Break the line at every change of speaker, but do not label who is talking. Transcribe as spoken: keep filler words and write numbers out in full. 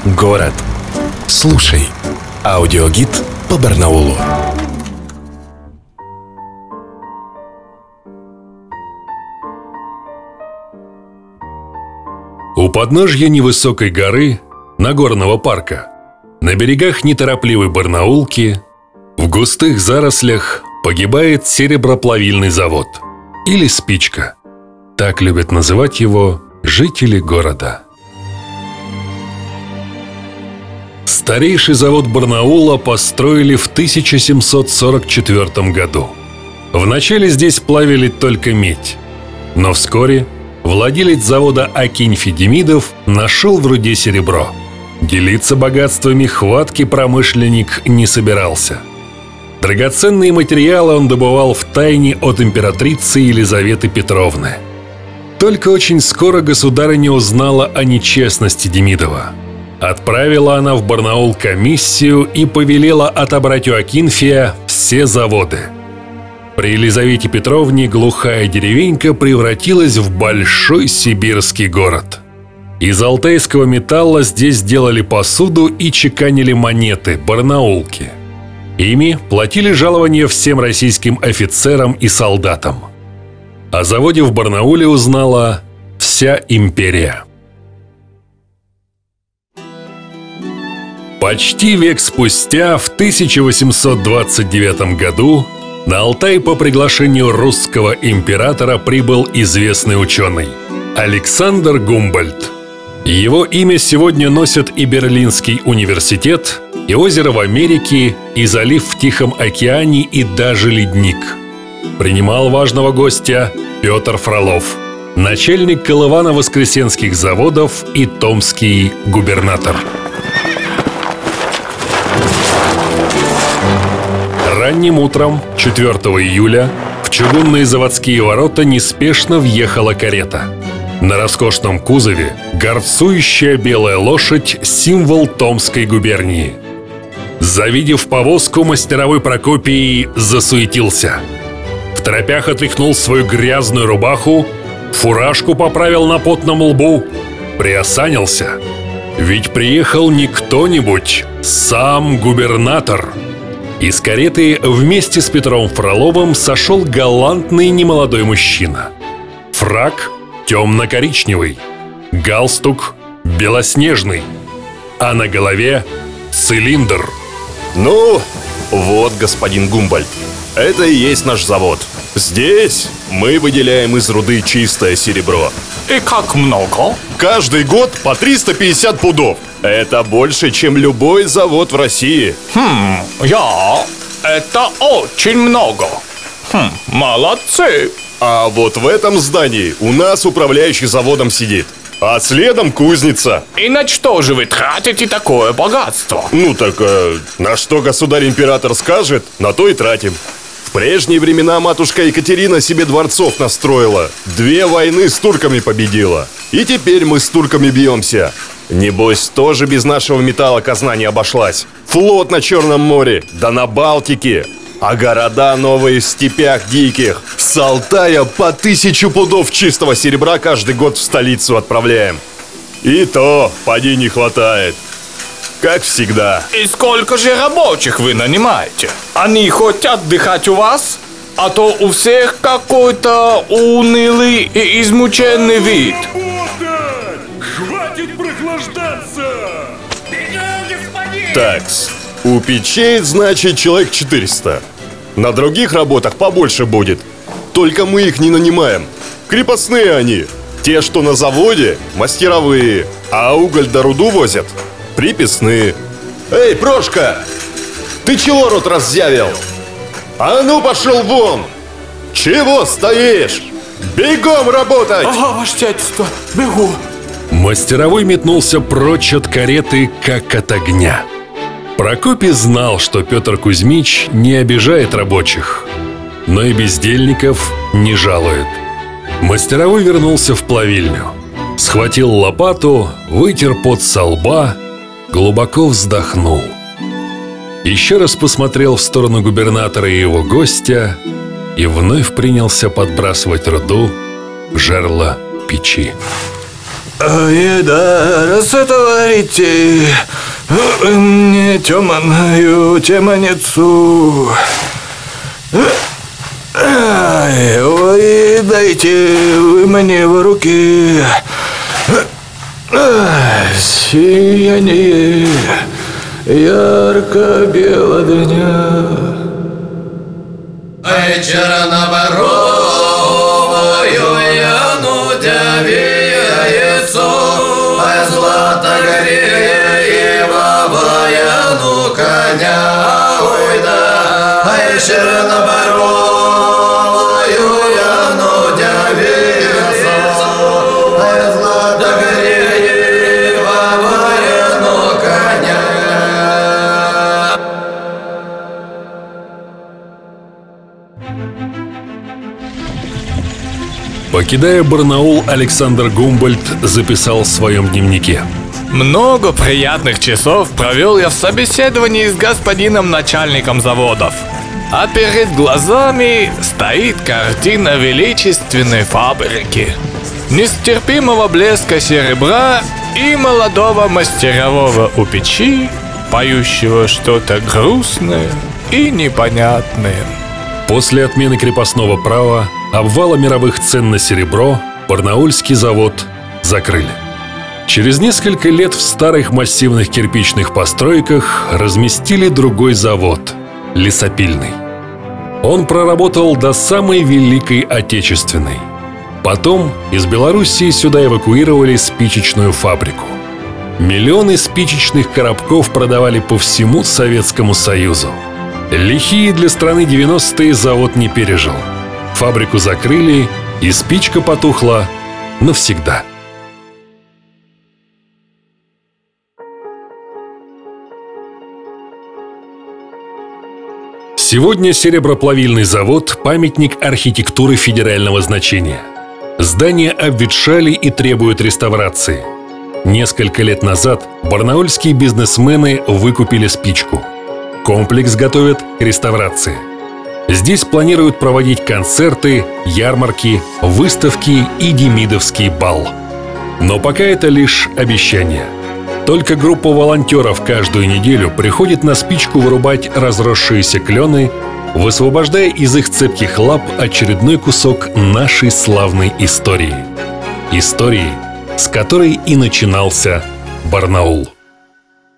Город. Слушай. Аудиогид по Барнаулу.
У подножья невысокой горы, Нагорного парка, на берегах неторопливой Барнаулки, в густых зарослях погибает сереброплавильный завод. Или спичка. Так любят называть его жители города. Старейший завод Барнаула построили в тысяча семьсот сорок четвёртом году. Вначале здесь плавили только медь, но вскоре владелец завода Акинфий Демидов нашел в руде серебро. Делиться богатствами хваткий промышленник не собирался. Драгоценные материалы он добывал втайне от императрицы Елизаветы Петровны. Только очень скоро государыня узнала о нечестности Демидова. Отправила она в Барнаул комиссию и повелела отобрать у Акинфия все заводы. При Елизавете Петровне глухая деревенька превратилась в большой сибирский город. Из алтайского металла здесь делали посуду и чеканили монеты, барнаулки. Ими платили жалования всем российским офицерам и солдатам. О заводе в Барнауле узнала вся империя. Почти век спустя, в тысяча восемьсот двадцать девятом году, на Алтай по приглашению русского императора прибыл известный ученый Александр Гумбольдт. Его имя сегодня носят и Берлинский университет, и озеро в Америке, и залив в Тихом океане, и даже ледник. Принимал важного гостя Петр Фролов, начальник Колывано-Воскресенских заводов и томский губернатор. Ранним утром четвёртого июля в чугунные заводские ворота неспешно въехала карета. На роскошном кузове горцующая белая лошадь – символ Томской губернии. Завидев повозку, мастеровой Прокопий засуетился. В торопях отряхнул свою грязную рубаху, фуражку поправил на потном лбу, приосанился. Ведь приехал не кто-нибудь, сам губернатор. Из кареты вместе с Петром Фроловым сошел галантный немолодой мужчина. Фрак темно-коричневый, галстук белоснежный, а на голове цилиндр.
Ну, вот, господин Гумбольдт, это и есть наш завод. Здесь мы выделяем из руды чистое серебро.
И как много?
Каждый год по триста пятьдесят пудов. Это больше, чем любой завод в России.
Хм, я... Это очень много. Хм, молодцы.
А вот в этом здании у нас управляющий заводом сидит, а следом кузница.
И на что же вы тратите такое богатство?
Ну так, э, на что государь-император скажет, на то и тратим. В прежние времена матушка Екатерина себе дворцов настроила, две войны с турками победила. И теперь мы с турками бьемся. Небось, тоже без нашего металла казна не обошлась. Флот на Черном море, да на Балтике. А города новые в степях диких. С Алтая по тысячу пудов чистого серебра каждый год в столицу отправляем. И то поди не хватает. Как всегда.
И сколько же рабочих вы нанимаете? Они хоть отдыхать у вас? А то у всех какой-то унылый и измученный вид.
Работать! Хватит прохлаждаться!
Такс. У печей, значит, человек четыреста. На других работах побольше будет. Только мы их не нанимаем. Крепостные они. Те, что на заводе, мастеровые. А уголь да руду возят, приписные. Эй, Прошка! Ты чего рот разъявил? А ну пошел вон! Чего стоишь? Бегом работать!
Ага, ваше отечество, бегу.
Мастеровой метнулся прочь от кареты, как от огня. Прокопий знал, что Петр Кузьмич не обижает рабочих, но и бездельников не жалует. Мастеровой вернулся в плавильню, схватил лопату, вытер пот со лба, глубоко вздохнул. Еще раз посмотрел в сторону губернатора и его гостя и вновь принялся подбрасывать руду в жерло печи.
еда, раз это говорите, мне темную темницу. Ай, ой, дайте вы мне в руки сияние ярко-белого дня.
Ай, черноборовую яну девицу, ай, златогореевого яну коня, ой, да, ай, черноборовую яну девицу, ай, златогореевого яну коня.
Покидая Барнаул, Александр Гумбольдт записал в своем дневнике:
Много приятных часов провел я в собеседовании с господином начальником заводов. А перед глазами стоит картина величественной фабрики, нестерпимого блеска серебра и молодого мастерового у печи, поющего что-то грустное и непонятное.
После отмены крепостного права, обвала мировых цен на серебро, Барнаульский завод закрыли. Через несколько лет в старых массивных кирпичных постройках разместили другой завод – лесопильный. Он проработал до самой Великой Отечественной. Потом из Белоруссии сюда эвакуировали спичечную фабрику. Миллионы спичечных коробков продавали по всему Советскому Союзу. Лихие для страны девяностые завод не пережил. Фабрику закрыли, и спичка потухла навсегда. Сегодня сереброплавильный завод – памятник архитектуры федерального значения. Здания обветшали и требуют реставрации. Несколько лет назад барнаульские бизнесмены выкупили спичку. Комплекс готовят к реставрации. Здесь планируют проводить концерты, ярмарки, выставки и демидовский бал. Но пока это лишь обещание. Только группа волонтеров каждую неделю приходит на спичку вырубать разросшиеся клены, высвобождая из их цепких лап очередной кусок нашей славной истории. Истории, с которой и начинался Барнаул.